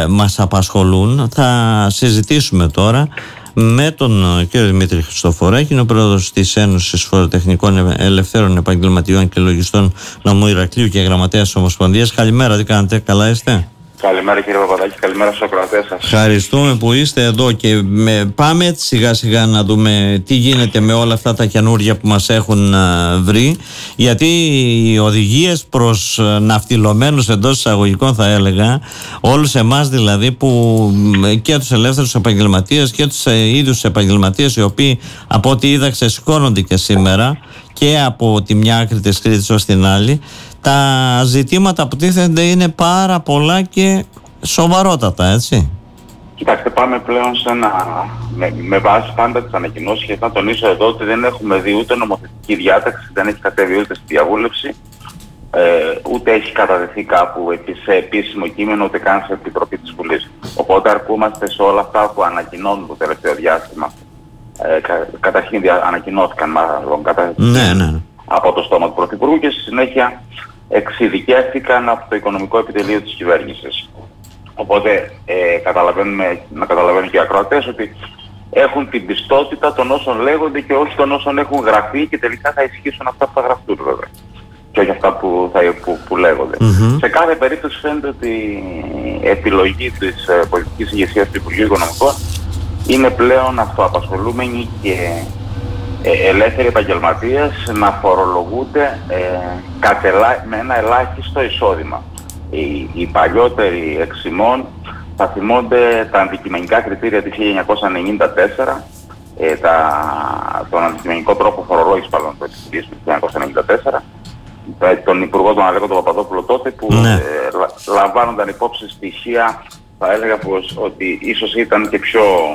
μας απασχολούν. Θα συζητήσουμε τώρα με τον κύριο Δημήτρη Χριστοφοράκη, είναι ο πρόεδρος της Ένωσης Φοροτεχνικών Ελευθέρων Επαγγελματιών και Λογιστών Νομού Ηρακλείου και γραμματέας Ομοσπονδίας. Καλημέρα, τι κάνετε, καλά είστε? Καλημέρα κύριε Παπαδάκη, καλημέρα στους ακροατές σας. Ευχαριστούμε που είστε εδώ και πάμε σιγά σιγά να δούμε τι γίνεται με όλα αυτά τα καινούργια που μας έχουν βρει, γιατί οι οδηγίες προς ναυτιλωμένους εντός εισαγωγικών, θα έλεγα, όλους εμάς δηλαδή, που και τους ελεύθερους επαγγελματίες και τους ίδιους επαγγελματίες, οι οποίοι από ό,τι είδα ξεσηκώνονται και σήμερα και από τη μια άκρη της Κρήτης ως την άλλη, τα ζητήματα που τίθενται είναι πάρα πολλά και σοβαρότατα, έτσι. Κοιτάξτε, πάμε πλέον σε με βάση πάντα τις ανακοινώσεις, και θα τονίσω εδώ ότι δεν έχουμε δει ούτε νομοθετική διάταξη, δεν έχει κατέβει ούτε στη διαβούλευση, ούτε έχει καταδεθεί κάπου σε επίσημο κείμενο, ούτε καν σε επιτροπή της Βουλής. Οπότε αρκούμαστε σε όλα αυτά που ανακοινώνουν το τελευταίο διάστημα. Καταρχήν ανακοινώθηκαν μάλλον από το στόμα του Πρωθυπουργού και στη συνέχεια εξειδικεύτηκαν από το Οικονομικό Επιτελείο της Κυβέρνησης. Οπότε να καταλαβαίνουν και οι ακροατές ότι έχουν την πιστότητα των όσων λέγονται και όχι των όσων έχουν γραφεί, και τελικά θα ισχύσουν αυτά που θα γραφτούν βέβαια, και όχι αυτά που λέγονται. Σε κάθε περίπτωση φαίνεται ότι η επιλογή της πολιτικής ηγεσίας του Υπουργείου Οικονομικών είναι πλέον αυτοαπασχολούμενοι και ελεύθεροι επαγγελματίες να φορολογούνται με ένα ελάχιστο εισόδημα. Οι παλιότεροι εξημών θα θυμώνται τα αντικειμενικά κριτήρια του 1994, τον αντικειμενικό τρόπο φορολόγησης των επιχειρήσεων του 1994, τον Υπουργό τον Αλέκο τον Παπαδόπουλο τότε, που λαμβάνονταν υπόψη στοιχεία, θα έλεγα ότι ίσως ήταν και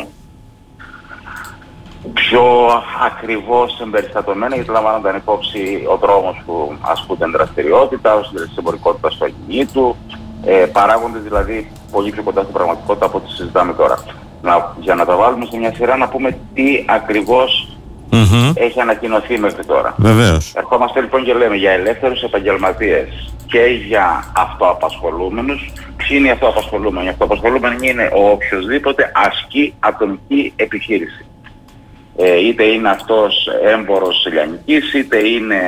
πιο ακριβώς εμπεριστατωμένα, γιατί λαμβάνονταν υπόψη ο δρόμος που ασκούνταν δραστηριότητα, ο συντελεστής εμπορικότητας του ακινήτου, παράγοντες δηλαδή πολύ πιο κοντά στην πραγματικότητα από ό,τι συζητάμε τώρα. Για να τα βάλουμε σε μια σειρά, να πούμε τι ακριβώς έχει ανακοινωθεί μέχρι τώρα. Βεβαίως. Ερχόμαστε λοιπόν και λέμε για ελεύθερους επαγγελματίες και για αυτοαπασχολούμενους. Ποιοι είναι οι αυτοαπασχολούμενοι? Οι αυτοαπασχολούμενοι είναι ο οποιοσδήποτε ασκεί ατομική επιχείρηση. Είτε είναι αυτός έμπορος λιανικής, είτε είναι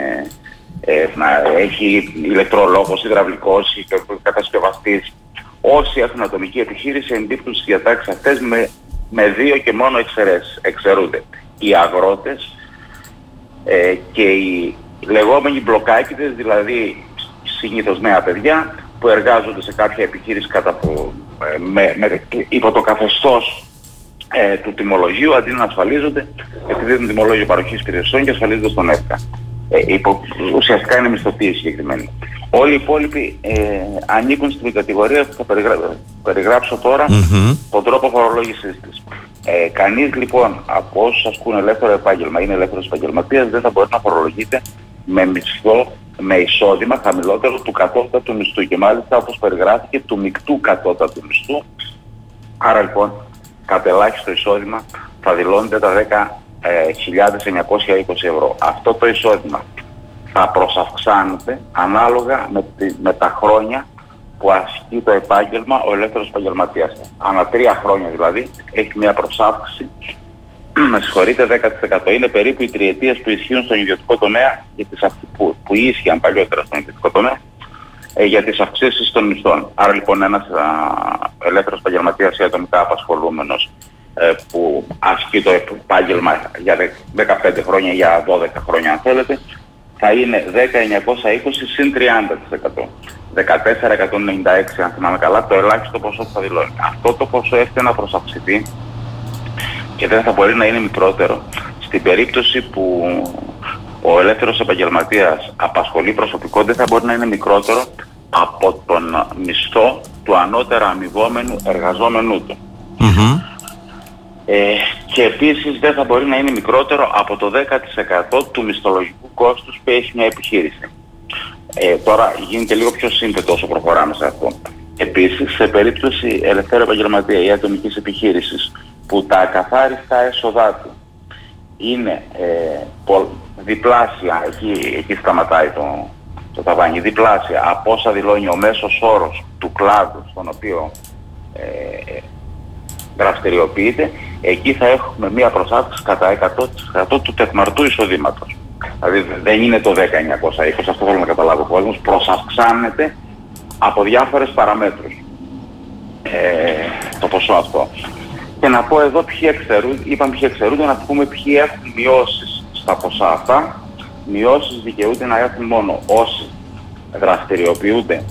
έχει ηλεκτρολόγος, υδραυλικός ή κατασκευαστής. Όσοι έχουν ατομική επιχείρηση εμπίπτουν στις διατάξεις αυτές με δύο και μόνο εξαιρέσεις. Εξαιρούνται οι αγρότες και οι λεγόμενοι μπλοκάκηδες, δηλαδή συνήθως νέα παιδιά που εργάζονται σε κάποια επιχείρηση υπό το καθεστώς του τιμολογίου, αντί να ασφαλίζονται, επειδή δίνουν τιμολόγιο παροχής υπηρεσιών και ασφαλίζονται στον ΕΦΚΑ. Ουσιαστικά είναι μισθωτοί συγκεκριμένοι. Όλοι οι υπόλοιποι ανήκουν στην κατηγορία που θα περιγράψω τώρα, τον τρόπο φορολόγησης της. Κανείς λοιπόν από όσους ασκούν ελεύθερο επάγγελμα, είναι ελεύθερος επαγγελματίας, δεν θα μπορεί να φορολογείται με μισθό, με εισόδημα χαμηλότερο του κατώτατου μισθού, και μάλιστα όπως περιγράφηκε του μεικτού κατώτατου μισθού. Άρα λοιπόν κατ' ελάχιστο εισόδημα θα δηλώνεται τα 10.920 ευρώ. Αυτό το εισόδημα θα προσαυξάνεται ανάλογα με τα χρόνια που ασκεί το επάγγελμα ο ελεύθερος επαγγελματίας. Ανά 3 χρόνια δηλαδή έχει μια προσάυξη, με συγχωρείτε, 10%. Είναι περίπου οι τριετίες που ισχύουν στον ιδιωτικό τομέα, που ίσχυαν παλιότερα στον ιδιωτικό τομέα, για τις αυξήσεις των μισθών. Άρα λοιπόν ένας ελεύθερος επαγγελματίας ή ατομικά απασχολούμενος που ασκεί το επάγγελμα για 15 χρόνια, για 12 χρόνια αν θέλετε, θα είναι 10.920 συν 30%. 14.196 αν θυμάμαι καλά, το ελάχιστο ποσό που θα δηλώνει. Αυτό το ποσό έρχεται να προσαυξηθεί και δεν θα μπορεί να είναι μικρότερο στην περίπτωση που ο ελεύθερος επαγγελματίας απασχολεί προσωπικό, δεν θα μπορεί να είναι μικρότερο από τον μισθό του ανώτερα αμοιβόμενου εργαζόμενου του. Και επίσης δεν θα μπορεί να είναι μικρότερο από το 10% του μισθολογικού κόστους που έχει μια επιχείρηση. Τώρα γίνεται λίγο πιο σύνθετο όσο προχωράμε σε αυτό. Επίσης, σε περίπτωση ελευθέρου επαγγελματία ή ατομικής επιχείρησης που τα ακαθάριστα έσοδά του είναι διπλάσια, εκεί σταματάει το ταβάνι, διπλάσια από όσα δηλώνει ο μέσος όρος του κλάδου στον οποίο δραστηριοποιείται, εκεί θα έχουμε μία προσάυξη κατά 100% του τεκμαρτού εισοδήματος. Δηλαδή δεν είναι το 10.920, αυτό θέλω να καταλάβω. Ο κόσμος προσαυξάνεται από διάφορες παραμέτρους το ποσό αυτό. Και να πω εδώ ποιοι εξαιρούνται, να πούμε ποιοι έχουν μειώσεις στα ποσά αυτά. Μειώσεις δικαιούνται να έχουν μόνο όσοι δραστηριοποιούνται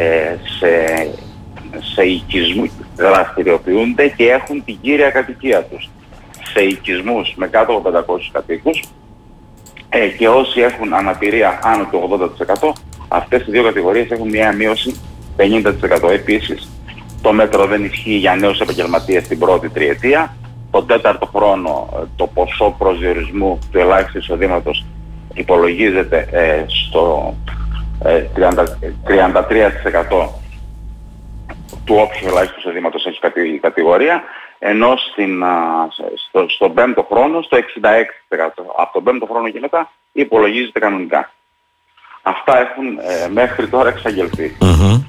σε οικισμούς, δραστηριοποιούνται και έχουν την κύρια κατοικία τους σε οικισμούς με κάτω από 500 κατοίκους και όσοι έχουν αναπηρία άνω του 80%, αυτές οι δύο κατηγορίες έχουν μια μείωση 50%. Επίσης, το μέτρο δεν ισχύει για νέους επαγγελματίες την πρώτη τριετία. Τον τέταρτο χρόνο το ποσό προσδιορισμού του ελάχιστου εισοδήματος υπολογίζεται στο 33% του όποιου ελάχιστου εισοδήματος έχει κατηγορία, ενώ στον πέμπτο χρόνο στο 66%. Από τον πέμπτο χρόνο και μετά υπολογίζεται κανονικά. Αυτά έχουν μέχρι τώρα εξαγγελθεί.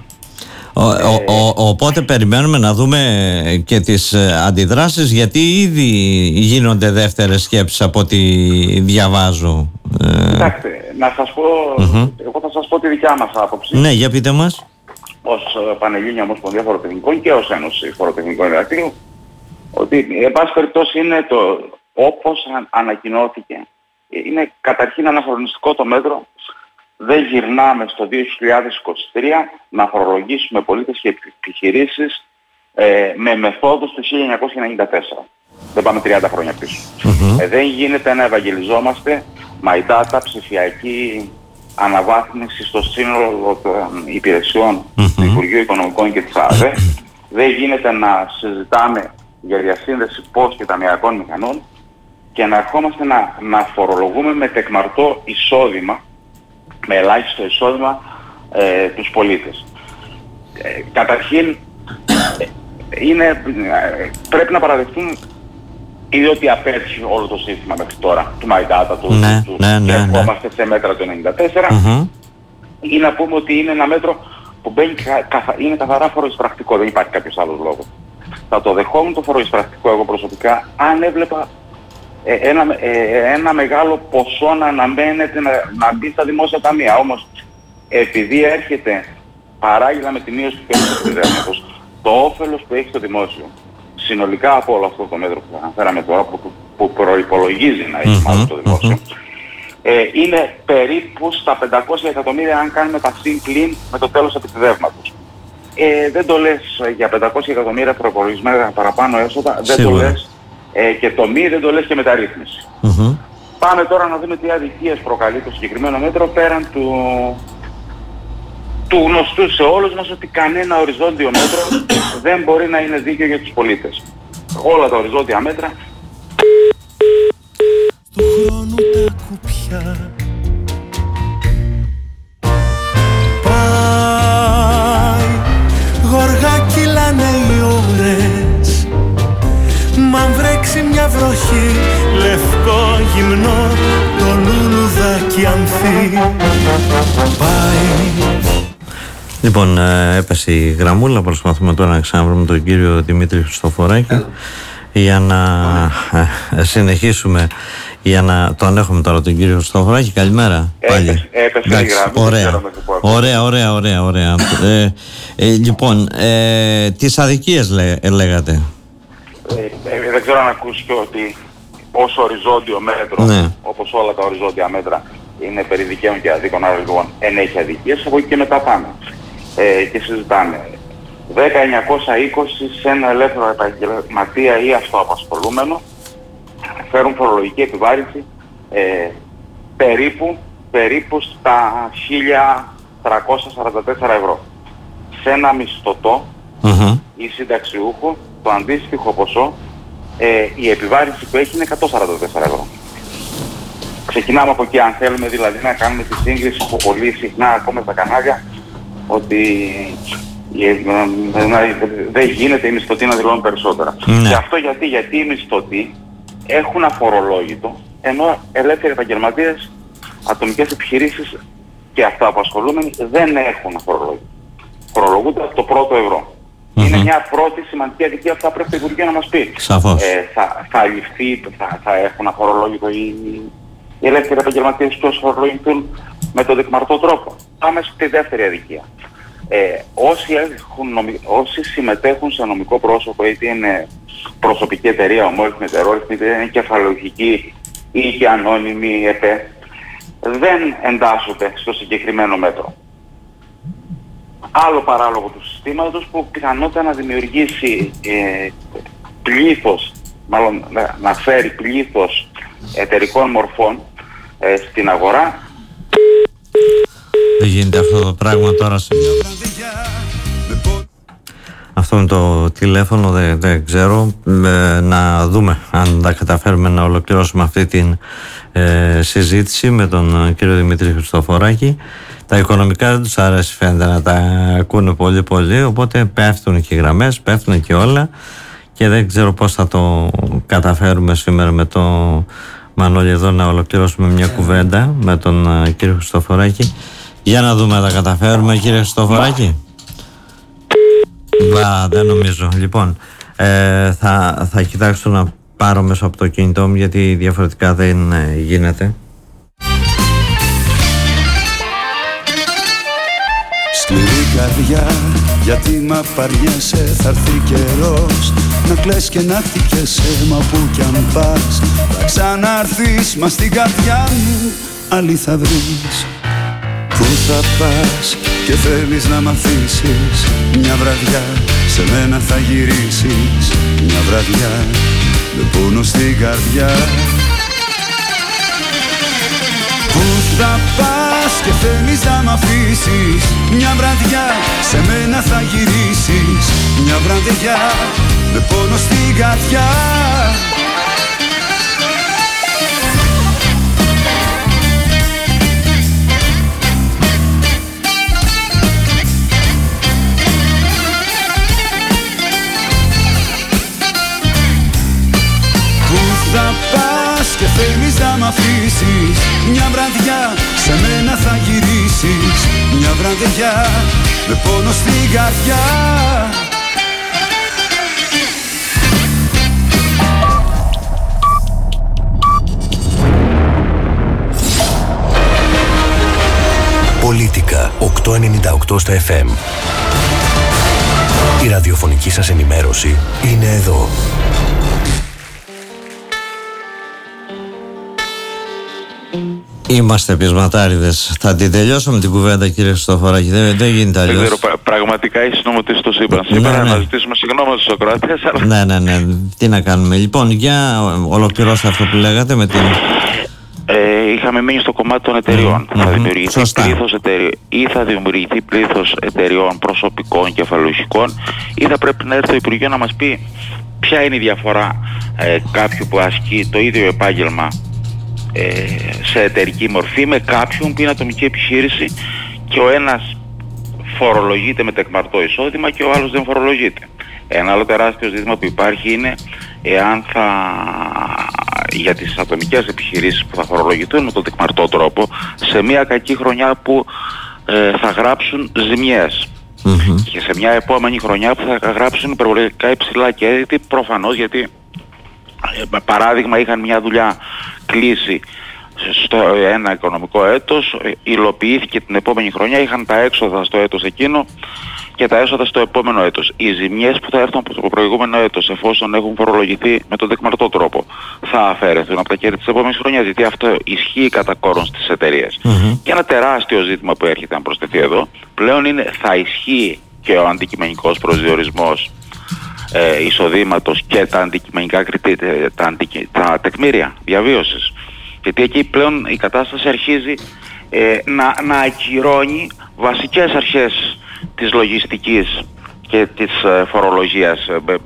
Οπότε περιμένουμε να δούμε και τις αντιδράσεις, γιατί ήδη γίνονται δεύτερες σκέψεις από ό,τι διαβάζω. Κοιτάξτε, να σας πω, εγώ θα σας πω τη δικιά μας άποψη. Ναι, για πείτε μας. Ως Πανελλήνια Ομοσπονδία Φοροτεχνικών και ως Ένωση Φοροτεχνικών Εργατήριων, ότι εν πάση περιπτώσει είναι όπως ανακοινώθηκε. Είναι καταρχήν αναχρονιστικό το μέτρο. Δεν γυρνάμε στο 2023 να φορολογήσουμε πολίτες και επιχειρήσεις με μεθόδους του 1994. Δεν πάμε 30 χρόνια πίσω. Δεν γίνεται να ευαγγελιζόμαστε my data, ψηφιακή αναβάθμιση στο σύνολο των υπηρεσιών του Υπουργείου Οικονομικών και της ΑΔΕ. Δεν γίνεται να συζητάμε για διασύνδεση ΠΟΣ και ταμειακών μηχανών και να ερχόμαστε να φορολογούμε με τεκμαρτό εισόδημα, με ελάχιστο εισόδημα τους πολίτες. Καταρχήν πρέπει να παραδεχτούν ήδη ότι απέτυχε όλο το σύστημα μέχρι τώρα του My Data, και ερχόμαστε σε μέτρα του 1994, ή να πούμε ότι είναι ένα μέτρο που είναι καθαρά φοροεισπρακτικό, δεν υπάρχει κάποιος άλλος λόγος. Θα το δεχόμουν το φοροεισπρακτικό εγώ προσωπικά αν έβλεπα ένα μεγάλο ποσό να αναμένεται να μπει στα δημόσια ταμεία. Όμως επειδή έρχεται παράλληλα με τη μείωση του επιδεύματος, το όφελος που έχει στο δημόσιο συνολικά από όλο αυτό το μέτρο που αναφέραμε τώρα, που προϋπολογίζει να έχει μάλλον το δημόσιο, είναι περίπου στα 500 εκατομμύρια αν κάνουμε τα συν-πλην με το τέλος επιδεύματος. Δεν το λες για 500 εκατομμύρια προπολογισμένα παραπάνω έσοδα, δεν το λες και το μη, δεν το λες και μεταρρύθμιση. Πάμε τώρα να δούμε τι αδικίες προκαλεί το συγκεκριμένο μέτρο, πέραν του γνωστού σε όλους μας ότι κανένα οριζόντιο μέτρο δεν μπορεί να είναι δίκαιο για τους πολίτες. Όλα τα οριζόντια μέτρα. Του χρόνου τα κουπιά πάει, γοργά κυλάνε οι ώρες, μ' βρέξει μια βροχή, λευκό γυμνό, το λουλουδάκι ανθεί. Πάει. Λοιπόν, έπεσε η γραμμούλα. Προσπαθούμε τώρα να ξαναβρούμε τον κύριο Δημήτρη Χριστοφοράκη για να συνεχίσουμε, για να τον έχουμε τώρα τον κύριο Χριστοφοράκη. Καλημέρα. Έπεσε η γραμμή. Ωραία. Λοιπόν, τις αδικίες λέγατε. Δεν ξέρω αν ακούστηκε ότι ως οριζόντιο μέτρο, όπως όλα τα οριζόντια μέτρα, είναι περί δικαίων και αδίκων, άρα λοιπόν έχει αδικίες, από εκεί και μετά πάμε. Και συζητάμε 10.920 σε ένα ελεύθερο επαγγελματία ή αυτοαπασχολούμενο φέρουν φορολογική επιβάρυνση περίπου στα 1.344 ευρώ. Σε ένα μισθωτό ή συνταξιούχο το αντίστοιχο ποσό η επιβάρυνση που έχει είναι 144 ευρώ. Ξεκινάμε από εκεί, αν θέλουμε δηλαδή να κάνουμε τη σύγκριση που πολύ συχνά ακούμε στα κανάλια, ότι δεν γίνεται οι μισθωτοί να δηλώνουν περισσότερα. Και αυτό γιατί οι μισθωτοί έχουν αφορολόγητο, ενώ ελεύθεροι επαγγελματίες, ατομικές επιχειρήσεις και αυτοαπασχολούμενοι δεν έχουν αφορολόγητο. Φορολογούνται από το πρώτο ευρώ. Είναι μια πρώτη σημαντική αδικία που θα πρέπει το Υπουργείο να μας πει. Σαφώς. Θα ληφθεί, θα έχουν αφορολόγητο οι ελεύθεροι επαγγελματίες που αφορολογηθούν με τον δεικμαρτό τρόπο. Πάμε στη δεύτερη αδικία. Όσοι συμμετέχουν σε νομικό πρόσωπο, είτε είναι προσωπική εταιρεία, ομόρυθμη εταιρεόρυθμη, είτε είναι κεφαλαιοχική ή και ανώνυμη ΕΠΕ, δεν εντάσσονται στο συγκεκριμένο μέτρο. Άλλο παράλογο του συστήματος που πιθανότητα να δημιουργήσει πλήθος, μάλλον να φέρει πλήθος εταιρικών μορφών στην αγορά. Δεν γίνεται αυτό το πράγμα τώρα. Αυτό είναι το τηλέφωνο, δεν ξέρω. Να δούμε αν τα καταφέρουμε να ολοκληρώσουμε αυτή την συζήτηση με τον κύριο Δημήτρη Χριστοφοράκη. Τα οικονομικά δεν τους αρέσει, φαίνεται, να τα ακούνε πολύ πολύ, οπότε πέφτουν και οι γραμμές, πέφτουν και όλα, και δεν ξέρω πώς θα το καταφέρουμε σήμερα με το Μανώλη εδώ να ολοκληρώσουμε μια κουβέντα με τον κύριο Χριστοφοράκη. Για να δούμε αν τα καταφέρουμε, κύριε Χριστοφοράκη. Δεν νομίζω. Λοιπόν, θα κοιτάξω να πάρω μέσα από το κινητό μου, γιατί διαφορετικά δεν γίνεται. Σκληρή καρδιά, γιατί μ' απαριέσαι, θα έρθει καιρός να κλαις και να χτυπιέσαι, μα που κι αν πας θα ξαναρθείς, μα στην καρδιά μου άλλη θα βρεις. Πού θα πας και θέλεις να μ' αφήσεις, μια βραδιά σε μένα θα γυρίσεις, μια βραδιά με πόνο στην καρδιά. Πού θα πας και θέλεις να μ' αφήσεις, μια βραδιά σε μένα θα γυρίσεις, μια βραδιά με πόνο στην καρδιά. Πού θα πας και θέλεις να μ' αφήσεις, μια βραδιά σε μένα θα γυρίσεις, μια βραδιά με πόνο στην καρδιά. Πολίτικα 898 στα FM. Η ραδιοφωνική σας ενημέρωση είναι εδώ. Είμαστε πεισματάριδες. Θα την τελειώσουμε την κουβέντα, κύριε Χριστοφοράκη. Δεν γίνεται αλλιώς. Δεν ξέρω, πραγματικά η συνομωτή στο σύμπαν. Σήμερα να ζητήσουμε συγγνώμη στους ακροατές. Ναι. Τι να κάνουμε. Λοιπόν, για ολοκληρώστε αυτό που λέγατε με την... Είχαμε μείνει στο κομμάτι των εταιριών. Θα δημιουργηθεί πλήθος εταιριών, ή θα δημιουργηθεί πλήθος εταιριών προσωπικών κεφαλαιοχικών, ή θα πρέπει να έρθει το Υπουργείο να μας πει ποια είναι η διαφορά κάποιου που ασκεί το ίδιο επάγγελμα σε εταιρική μορφή με κάποιον που είναι ατομική επιχείρηση και ο ένας φορολογείται με τεκμαρτό εισόδημα και ο άλλος δεν φορολογείται. Ένα άλλο τεράστιο ζήτημα που υπάρχει είναι εάν για τις ατομικές επιχειρήσεις που θα φορολογηθούν με τον τεκμαρτό τρόπο σε μια κακή χρονιά που θα γράψουν ζημιές και σε μια επόμενη χρονιά που θα γράψουν υπερβολικά υψηλά κέρδη, προφανώς, γιατί παράδειγμα είχαν μια δουλειά κλείσει στο ένα οικονομικό έτος, υλοποιήθηκε την επόμενη χρονιά, είχαν τα έξοδα στο έτος εκείνο και τα έσοδα στο επόμενο έτος. Οι ζημιές που θα έρθουν από το προηγούμενο έτος, εφόσον έχουν φορολογηθεί με τον δεκτμαρτό τρόπο, θα αφαιρεθούν από τα κέρδη της επόμενης χρονιάς, γιατί αυτό ισχύει κατά κόρον στις εταιρείες. Και ένα τεράστιο ζήτημα που έρχεται να προσθεθεί εδώ πλέον είναι, θα ισχύει και ο αντικειμενικός προσδιορισμός εισοδήματος και τα αντικειμενικά κριτήρια, τα τεκμήρια διαβίωσης. Γιατί εκεί πλέον η κατάσταση αρχίζει να ακυρώνει βασικές αρχές της και της φορολογίας.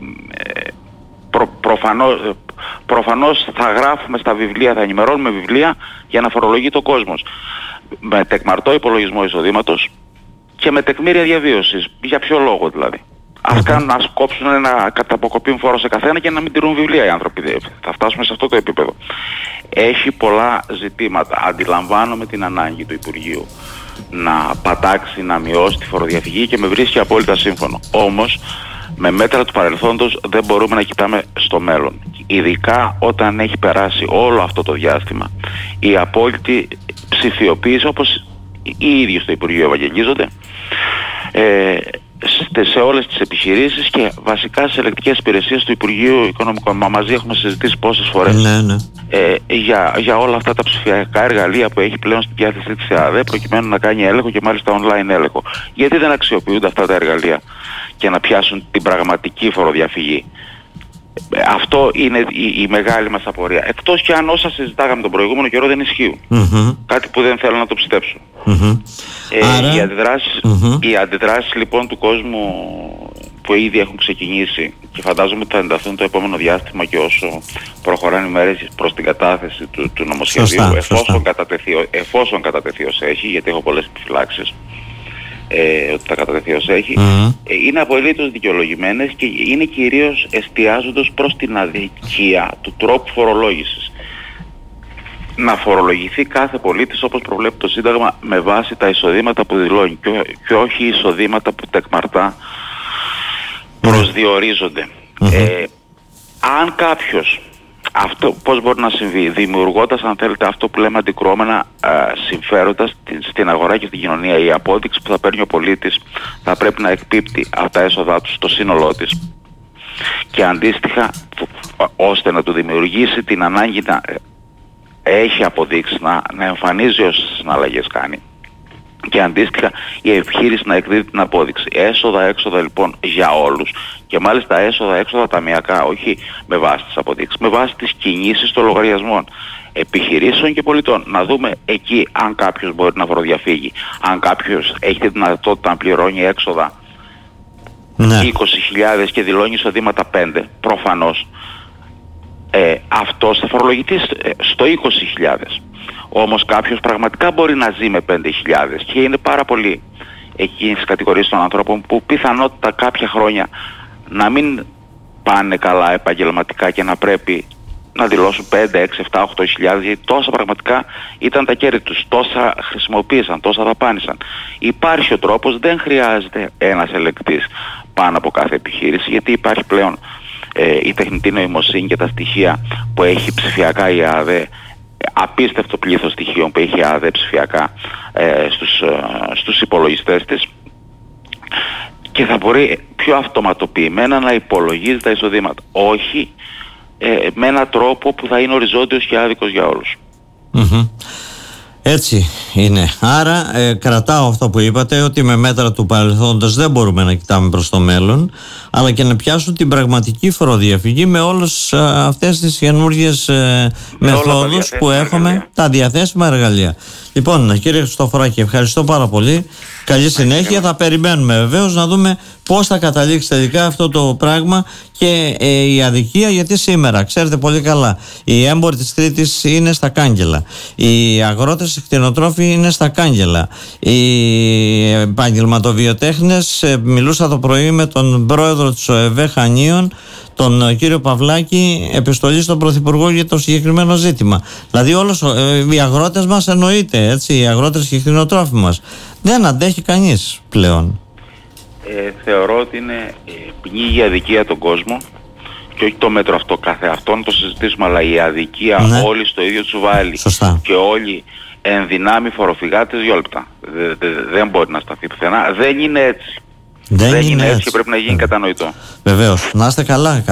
Προφανώς θα γράφουμε στα βιβλία, θα ενημερώνουμε βιβλία για να φορολογείται ο κόσμος. Με τεκμαρτό υπολογισμό εισοδήματος και με τεκμήρια διαβίωσης. Για ποιο λόγο δηλαδή? Ας κόψουν ένα καταποκοπήν φόρο σε καθένα και να μην τηρούν βιβλία οι άνθρωποι. Θα φτάσουμε σε αυτό το επίπεδο. Έχει πολλά ζητήματα. Αντιλαμβάνομαι την ανάγκη του Υπουργείου να πατάξει, να μειώσει τη φοροδιαφυγή και με βρίσκει απόλυτα σύμφωνο. Όμως Με μέτρα του παρελθόντος δεν μπορούμε να κοιτάμε στο μέλλον. Ειδικά όταν έχει περάσει όλο αυτό το διάστημα η απόλυτη ψηφιοποίηση, όπως οι ίδιοι στο Υπουργείο ευαγγελίζονται, σε όλες τις επιχειρήσεις και βασικά σε ελεκτικές υπηρεσίες του Υπουργείου Οικονομικών. Μα μαζί έχουμε συζητήσει πόσες φορές για όλα αυτά τα ψηφιακά εργαλεία που έχει πλέον στην διάθεση της ΕΑΔΕ, προκειμένου να κάνει έλεγχο και μάλιστα online έλεγχο. Γιατί δεν αξιοποιούνται αυτά τα εργαλεία και να πιάσουν την πραγματική φοροδιαφυγή? Αυτό είναι η μεγάλη μας απορία. Εκτός και αν όσα συζητάγαμε τον προηγούμενο καιρό δεν ισχύουν. Κάτι που δεν θέλω να το πιστέψω. Άρα... Οι αντιδράσεις λοιπόν του κόσμου που ήδη έχουν ξεκινήσει και φαντάζομαι ότι θα ενταθούν το επόμενο διάστημα και όσο προχωράνε οι μέρες προς την κατάθεση του νομοσχεδίου, εφόσον κατατεθεί ως έχει, γιατί έχω πολλές επιφυλάξεις ότι θα κατατεθεί ως έχει, είναι απολύτως δικαιολογημένες και είναι κυρίως εστιάζοντας προς την αδικία του τρόπου φορολόγησης. Να φορολογηθεί κάθε πολίτης όπως προβλέπει το Σύνταγμα με βάση τα εισοδήματα που δηλώνει και όχι εισοδήματα που τεκμαρτά προσδιορίζονται. Αν κάποιος, αυτό πώς μπορεί να συμβεί? Δημιουργώντας, αν θέλετε, αυτό που λέμε αντικρουόμενα συμφέροντα στην αγορά και στην κοινωνία. Η απόδειξη που θα παίρνει ο πολίτης θα πρέπει να εκπίπτει από τα έσοδά του στο σύνολό της. Και αντίστοιχα, ώστε να του δημιουργήσει την ανάγκη να έχει αποδείξει, να εμφανίζει όσες συναλλαγές κάνει. Και αντίστοιχα η επιχείρηση να εκδίδει την απόδειξη. Έσοδα-έξοδα λοιπόν για όλους και μάλιστα έσοδα-έξοδα ταμιακά, όχι με βάση τις αποδείξεις, με βάση τις κινήσεις των λογαριασμών επιχειρήσεων και πολιτών. Να δούμε εκεί αν κάποιος μπορεί να φοροδιαφύγει, αν κάποιος έχει τη δυνατότητα να πληρώνει έξοδα 20.000 και δηλώνει εισοδήματα 5, προφανώς αυτός θα φορολογηθεί στο 20.000. Όμως κάποιος πραγματικά μπορεί να ζει με 5.000 και είναι πάρα πολύ εκείνες τις κατηγορίες των ανθρώπων που πιθανότητα κάποια χρόνια να μην πάνε καλά επαγγελματικά και να πρέπει να δηλώσουν 5, 6, 7, 8.000 γιατί τόσα πραγματικά ήταν τα κέρδη τους, τόσα χρησιμοποίησαν, τόσα δαπάνησαν. Υπάρχει ο τρόπος, δεν χρειάζεται ένας ελεγκτής πάνω από κάθε επιχείρηση γιατί υπάρχει πλέον η τεχνητή νοημοσύνη και τα στοιχεία που έχει ψηφιακά η ΑΔΕ, απίστευτο πλήθος στοιχείων που έχει η ΑΔΕ ψηφιακά στους υπολογιστές της και θα μπορεί πιο αυτοματοποιημένα να υπολογίζει τα εισοδήματα. Όχι με έναν τρόπο που θα είναι οριζόντιος και άδικος για όλους. Έτσι είναι. Άρα κρατάω αυτό που είπατε, ότι με μέτρα του παρελθόντος δεν μπορούμε να κοιτάμε προς το μέλλον, αλλά και να πιάσουν την πραγματική φοροδιαφυγή με όλες αυτές τις καινούργιες μεθόδους που έχουμε, τα διαθέσιμα εργαλεία. Λοιπόν, κύριε Χριστοφοράκη, ευχαριστώ πάρα πολύ. Καλή συνέχεια. Θα περιμένουμε βεβαίως να δούμε πώς θα καταλήξει τελικά αυτό το πράγμα και η αδικία, γιατί σήμερα, ξέρετε πολύ καλά, οι έμποροι της Κρήτης είναι στα κάγκελα, οι αγρότες, οι κτηνοτρόφοι είναι στα κάγκελα, οι επαγγελματοβιοτέχνες, μιλούσα το πρωί με τον πρόεδρο της ΟΕΒ Χανίων, τον κύριο Παυλάκη, επιστολή στον Πρωθυπουργό για το συγκεκριμένο ζήτημα. Δηλαδή όλος, οι αγρότες μας εννοείται, έτσι, οι αγρότες και οι κτηνοτρόφοι μας. Δεν αντέχει κανείς πλέον. Θεωρώ ότι είναι πνίγει αδικία τον κόσμο και όχι το μέτρο αυτό καθεαυτό να το συζητήσουμε, αλλά η αδικία όλοι στο ίδιο τσουβάλι. Σωστά. Και όλοι εν δυνάμει φοροφυγάτες 2 λεπτά. Δεν μπορεί να σταθεί πουθενά. Δεν είναι έτσι. Δεν είναι έτσι και πρέπει να γίνει κατανοητό. Βεβαίως. Να είστε καλά.